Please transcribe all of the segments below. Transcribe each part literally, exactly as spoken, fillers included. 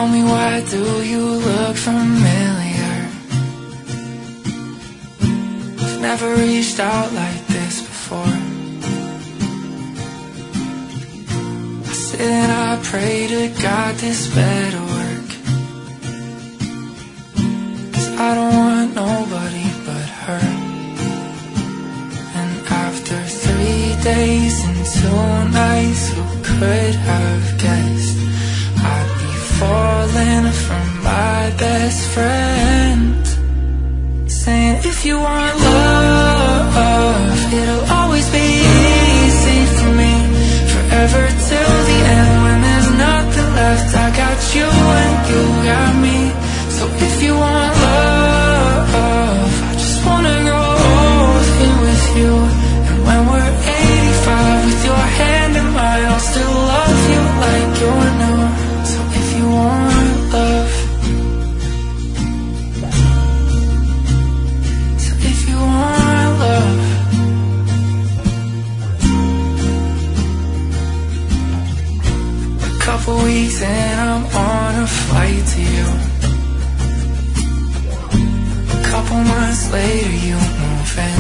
Tell me, why do you look familiar? I've never reached out like this before. I sit and I pray to God this better work, 'cause I don't want nobody but her. And after three days and two nights, who could have guessed I'd be falling for my best friend, saying if you want love, it'll always be easy for me, forever till the end. When there's nothing left, I got you and you got me. So if you want love, I just wanna go all in with you. And when we're eighty-five, with your hand in mine, I'll still love you like you're new. So if you want love, so if you want love, a couple weeks and I'm on a flight to you. A couple months later you move in,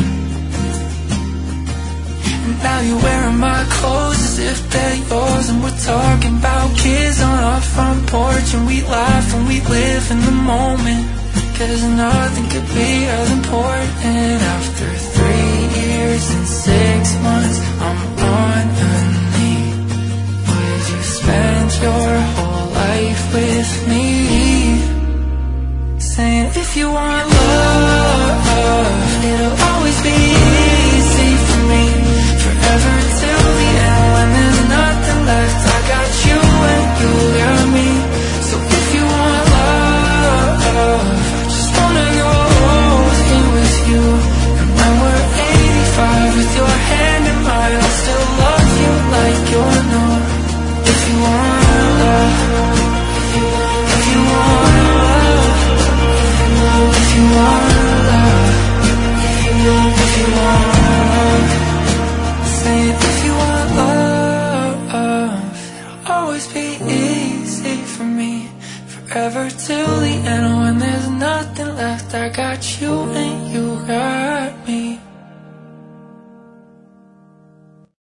and now you're wearing my clothes as if they're yours. And we're talking about kids on our front porch, and we laugh and we live in the moment, 'cause nothing could be as important. After three years and six months, I'm on a knee. Would you spend your whole life with me? Saying if you want love, it'll always be easy for me, forever till the end. When there's nothing left, I got you and you got me. So if you want love, I just wanna go all in with you. And when we're eighty-five, with your hand in mine, I'll still love you like you're new. If you want love, if you want love, if you want love, if you want love, saying if you want love, it'll always be easy for me, forever till the end. When there's nothing left, I got you and